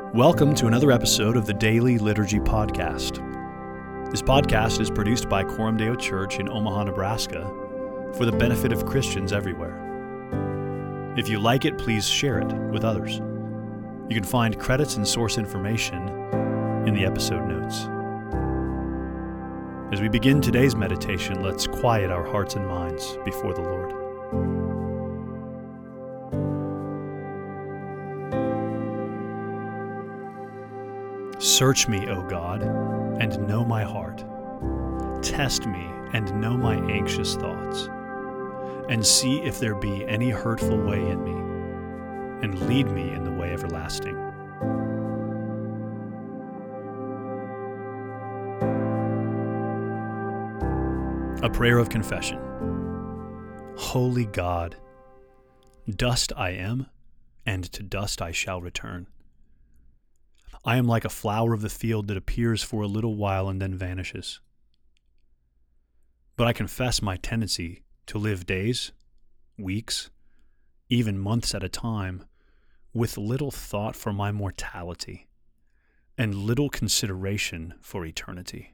Welcome to another episode of the Daily Liturgy Podcast. This podcast is produced by Coram Deo Church in Omaha, Nebraska, for the benefit of Christians everywhere. If you like it, please share it with others. You can find credits and source information in the episode notes. As we begin today's meditation, let's quiet our hearts and minds before the Lord. Search me, O God, and know my heart. Test me and know my anxious thoughts, and see if there be any hurtful way in me, and lead me in the way everlasting. A prayer of confession. Holy God, dust I am, and to dust I shall return. I am like a flower of the field that appears for a little while and then vanishes. But I confess my tendency to live days, weeks, even months at a time, with little thought for my mortality and little consideration for eternity.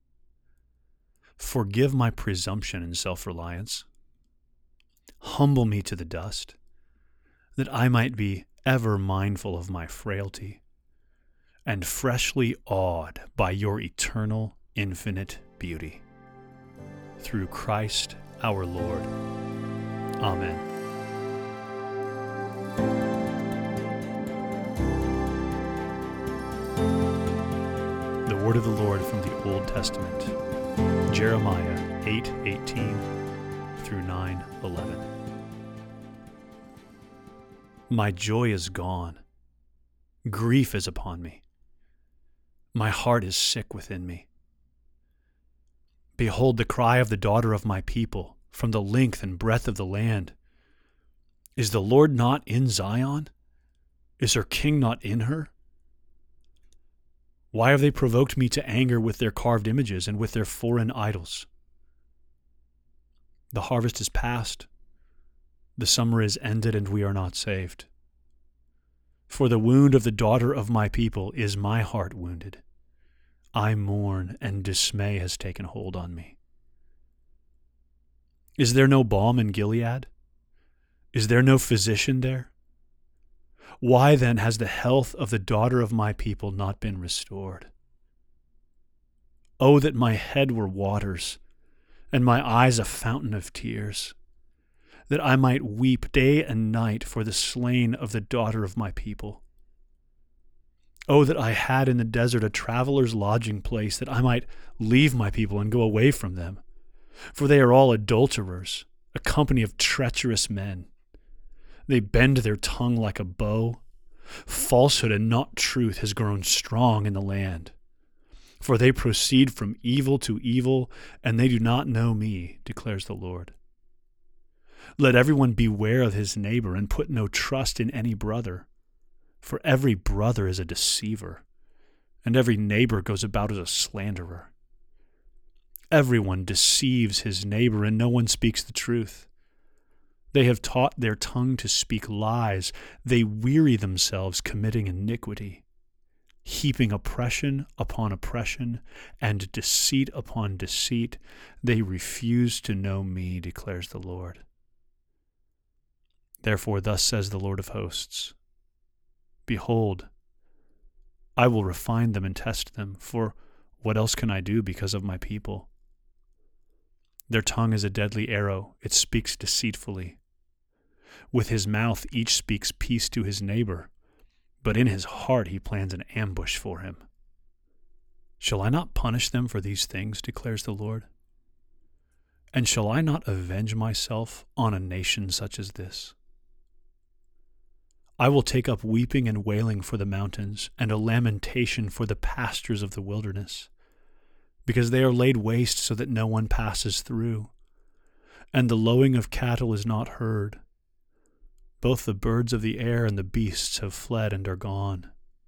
Forgive my presumption and self-reliance. Humble me to the dust, that I might be ever mindful of my frailty, and freshly awed by your eternal, infinite beauty. Through Christ our Lord. Amen. The word of the Lord from the Old Testament, Jeremiah 8:18 through 9:11. My joy is gone. Grief is upon me. My heart is sick within me. Behold the cry of the daughter of my people from the length and breadth of the land. Is the Lord not in Zion? Is her king not in her? Why have they provoked me to anger with their carved images and with their foreign idols? The harvest is past. The summer is ended, and we are not saved. For the wound of the daughter of my people is my heart wounded. I mourn, and dismay has taken hold on me. Is there no balm in Gilead? Is there no physician there? Why then has the health of the daughter of my people not been restored? Oh, that my head were waters, and my eyes a fountain of tears, that I might weep day and night for the slain of the daughter of my people. Oh, that I had in the desert a traveler's lodging place, that I might leave my people and go away from them. For they are all adulterers, a company of treacherous men. They bend their tongue like a bow. Falsehood and not truth has grown strong in the land. For they proceed from evil to evil, and they do not know me, declares the Lord. Let everyone beware of his neighbor, and put no trust in any brother. For every brother is a deceiver, and every neighbor goes about as a slanderer. Everyone deceives his neighbor, and no one speaks the truth. They have taught their tongue to speak lies. They weary themselves committing iniquity, heaping oppression upon oppression, and deceit upon deceit. They refuse to know me, declares the Lord. Therefore, thus says the Lord of hosts, Behold, I will refine them and test them, for what else can I do because of my people? Their tongue is a deadly arrow, it speaks deceitfully. With his mouth each speaks peace to his neighbor, but in his heart he plans an ambush for him. Shall I not punish them for these things, declares the Lord? And shall I not avenge myself on a nation such as this? I will take up weeping and wailing for the mountains, and a lamentation for the pastures of the wilderness, because they are laid waste so that no one passes through, and the lowing of cattle is not heard. Both the birds of the air and the beasts have fled and are gone.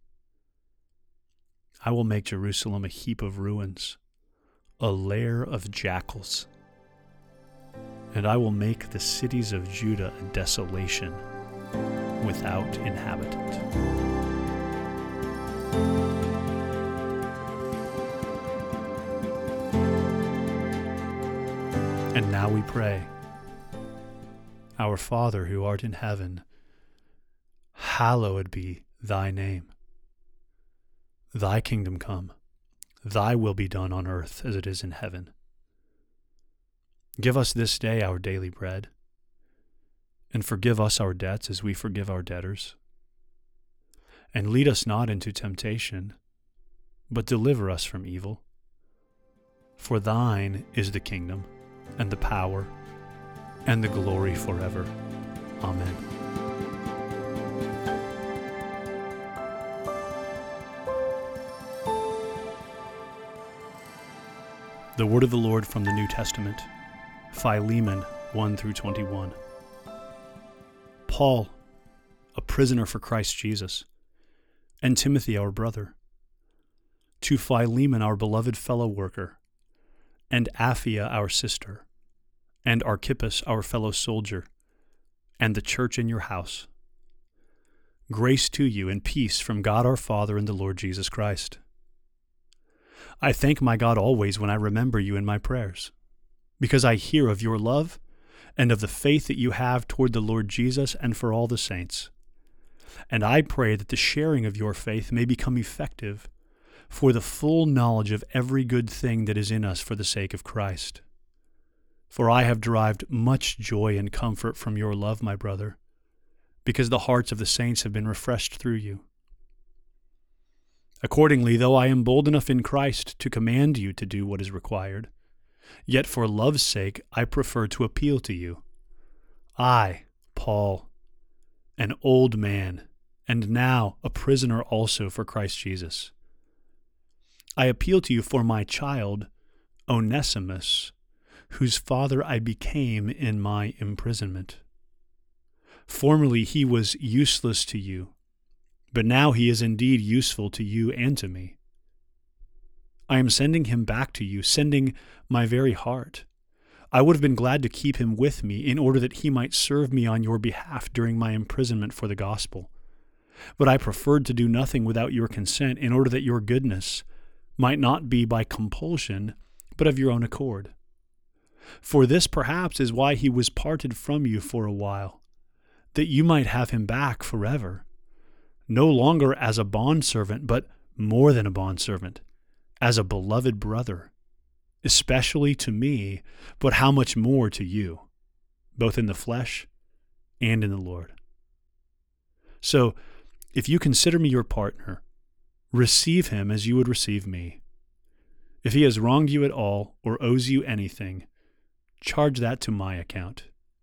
I will make Jerusalem a heap of ruins, a lair of jackals, and I will make the cities of Judah a desolation without inhabitant. And now we pray, Our Father who art in heaven, hallowed be thy name. Thy kingdom come, thy will be done on earth as it is in heaven. Give us this day our daily bread, and forgive us our debts as we forgive our debtors. And lead us not into temptation, but deliver us from evil. For thine is the kingdom, and the power, and the glory forever. Amen. The word of the Lord from the New Testament, Philemon 1-21. Paul, a prisoner for Christ Jesus, and Timothy our brother, to Philemon our beloved fellow worker, and Apphia our sister, and Archippus our fellow soldier, and the church in your house. Grace to you and peace from God our Father and the Lord Jesus Christ. I thank my God always when I remember you in my prayers, because I hear of your love and of the faith that you have toward the Lord Jesus and for all the saints. And I pray that the sharing of your faith may become effective for the full knowledge of every good thing that is in us for the sake of Christ. For I have derived much joy and comfort from your love, my brother, because the hearts of the saints have been refreshed through you. Accordingly, though I am bold enough in Christ to command you to do what is required, yet for love's sake I prefer to appeal to you. I, Paul, an old man, and now a prisoner also for Christ Jesus. I appeal to you for my child, Onesimus, whose father I became in my imprisonment. Formerly he was useless to you, but now he is indeed useful to you and to me. I am sending him back to you, sending my very heart. I would have been glad to keep him with me in order that he might serve me on your behalf during my imprisonment for the gospel. But I preferred to do nothing without your consent in order that your goodness might not be by compulsion, but of your own accord. For this perhaps is why he was parted from you for a while, that you might have him back forever, no longer as a bondservant, but more than a bondservant, as a beloved brother, especially to me, but how much more to you, both in the flesh and in the Lord. So, if you consider me your partner, receive him as you would receive me. If he has wronged you at all or owes you anything, charge that to my account.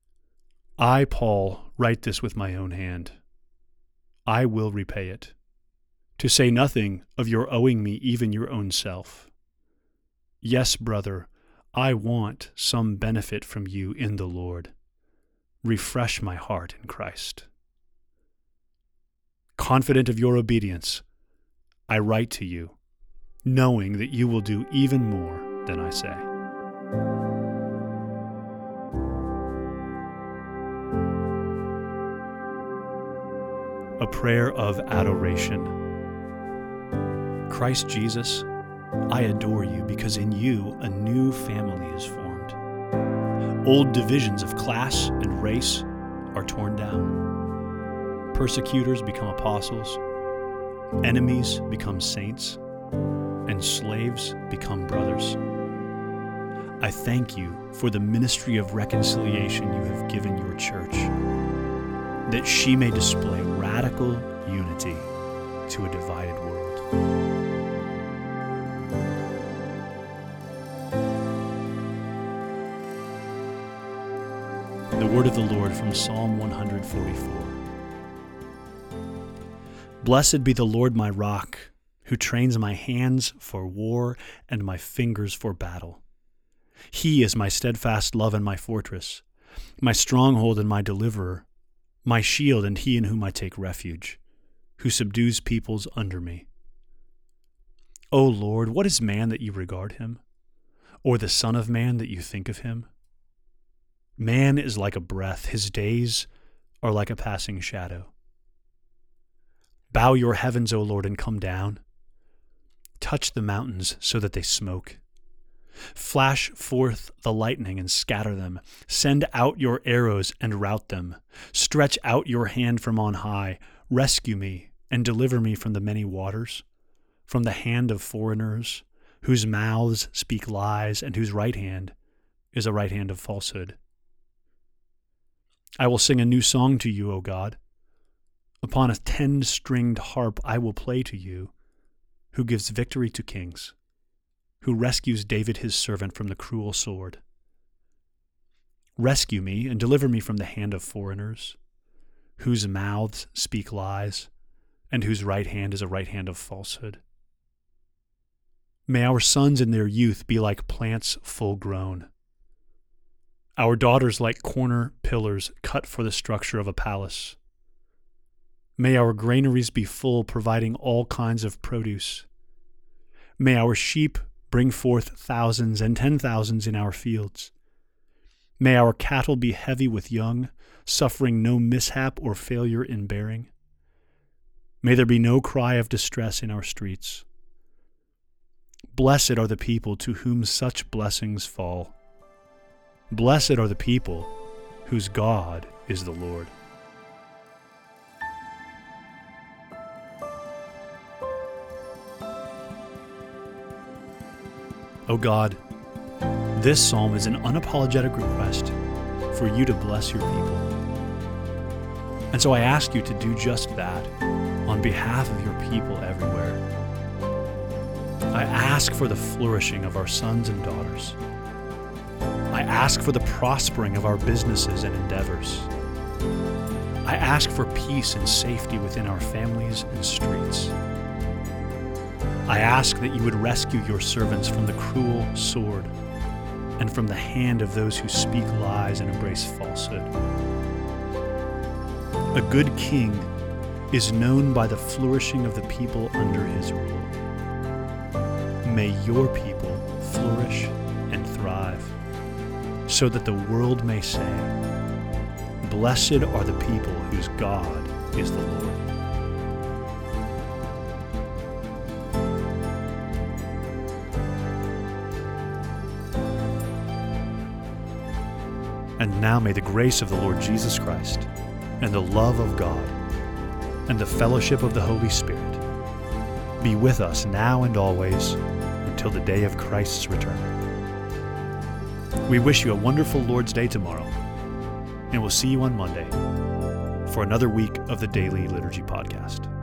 I, Paul, write this with my own hand. I will repay it, to say nothing of your owing me even your own self. Yes, brother, I want some benefit from you in the Lord. Refresh my heart in Christ. Confident of your obedience, I write to you, knowing that you will do even more than I say. A prayer of adoration. Christ Jesus, I adore you because in you a new family is formed. Old divisions of class and race are torn down. Persecutors become apostles, enemies become saints, and slaves become brothers. I thank you for the ministry of reconciliation you have given your church, that she may display radical unity to a divided world. The word of the Lord from Psalm 144. Blessed be the Lord my rock, who trains my hands for war and my fingers for battle. He is my steadfast love and my fortress, my stronghold and my deliverer, my shield and he in whom I take refuge, who subdues peoples under me. O Lord, what is man that you regard him, or the son of man that you think of him? Man is like a breath, his days are like a passing shadow. Bow your heavens, O Lord, and come down. Touch the mountains so that they smoke. Flash forth the lightning and scatter them. Send out your arrows and rout them. Stretch out your hand from on high. Rescue me and deliver me from the many waters, from the hand of foreigners, whose mouths speak lies and whose right hand is a right hand of falsehood. I will sing a new song to you, O God. Upon a 10-stringed harp I will play to you, who gives victory to kings, who rescues David his servant from the cruel sword. Rescue me and deliver me from the hand of foreigners, whose mouths speak lies, and whose right hand is a right hand of falsehood. May our sons in their youth be like plants full grown, our daughters like corner pillars cut for the structure of a palace. May our granaries be full, providing all kinds of produce. May our sheep bring forth thousands and 10,000s in our fields. May our cattle be heavy with young, suffering no mishap or failure in bearing. May there be no cry of distress in our streets. Blessed are the people to whom such blessings fall. Blessed are the people whose God is the Lord. O God, this psalm is an unapologetic request for you to bless your people. And so I ask you to do just that on behalf of your people everywhere. I ask for the flourishing of our sons and daughters. I ask for the prospering of our businesses and endeavors. I ask for peace and safety within our families and streets. I ask that you would rescue your servants from the cruel sword and from the hand of those who speak lies and embrace falsehood. A good king is known by the flourishing of the people under his rule. May your people flourish and thrive, so that the world may say, "Blessed are the people whose God is the Lord." And now may the grace of the Lord Jesus Christ, and the love of God, and the fellowship of the Holy Spirit be with us now and always until the day of Christ's return. We wish you a wonderful Lord's Day tomorrow, and we'll see you on Monday for another week of the Daily Liturgy Podcast.